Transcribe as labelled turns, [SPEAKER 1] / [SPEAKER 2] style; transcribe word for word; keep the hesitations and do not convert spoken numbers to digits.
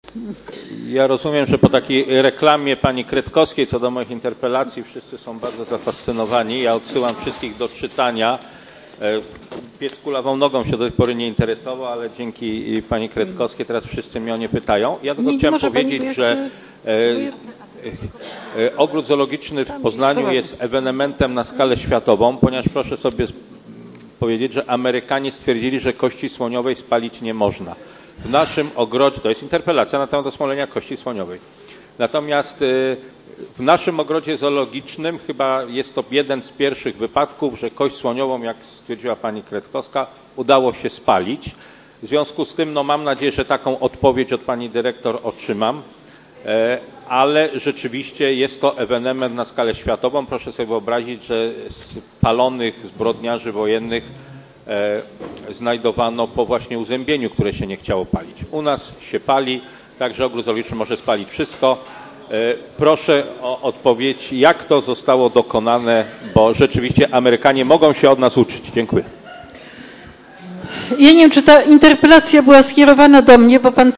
[SPEAKER 1] Ja rozumiem, że po takiej reklamie pani Kretkowskiej co do moich interpelacji wszyscy są bardzo zafascynowani. Ja odsyłam wszystkich do czytania. Pies kulawą nogą się do tej pory nie interesował, ale dzięki pani Kretkowskiej teraz wszyscy mnie o nie pytają. Ja tylko
[SPEAKER 2] nie,
[SPEAKER 1] chciałem
[SPEAKER 2] nie
[SPEAKER 1] powiedzieć,
[SPEAKER 2] pani,
[SPEAKER 1] że
[SPEAKER 2] chcę...
[SPEAKER 1] ogród zoologiczny w Poznaniu jest ewenementem na skalę światową, ponieważ proszę sobie powiedzieć, że Amerykanie stwierdzili, że kości słoniowej spalić nie można. W naszym ogrodzie, to jest interpelacja na temat osmolenia kości słoniowej. Natomiast w naszym ogrodzie zoologicznym chyba jest to jeden z pierwszych wypadków, że kość słoniową, jak stwierdziła pani Kretkowska, udało się spalić. W związku z tym no, mam nadzieję, że taką odpowiedź od pani dyrektor otrzymam, ale rzeczywiście jest to ewenement na skalę światową. Proszę sobie wyobrazić, że spalonych zbrodniarzy wojennych znajdowano po właśnie uzębieniu, które się nie chciało palić. U nas się pali, także ogród zoologiczny może spalić wszystko. Proszę o odpowiedź, jak to zostało dokonane, bo rzeczywiście Amerykanie mogą się od nas uczyć. Dziękuję.
[SPEAKER 2] Ja nie wiem, czy ta interpelacja była skierowana do mnie, bo pan